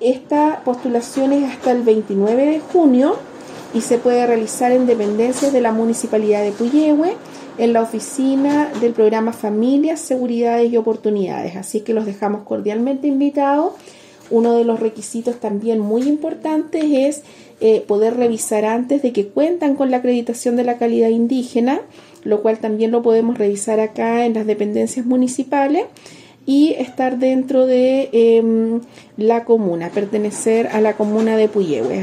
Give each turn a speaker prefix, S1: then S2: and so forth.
S1: Esta postulación es hasta el 29 de junio y se puede realizar en dependencias de la Municipalidad de Puyehue, en la oficina del programa Familias, Seguridades y Oportunidades. Así que los dejamos cordialmente invitados. Uno de los requisitos también muy importantes es poder revisar antes de que cuentan con la acreditación de la calidad indígena, lo cual también lo podemos revisar acá en las dependencias municipales, y estar dentro de la comuna, pertenecer a la comuna de Puyehue.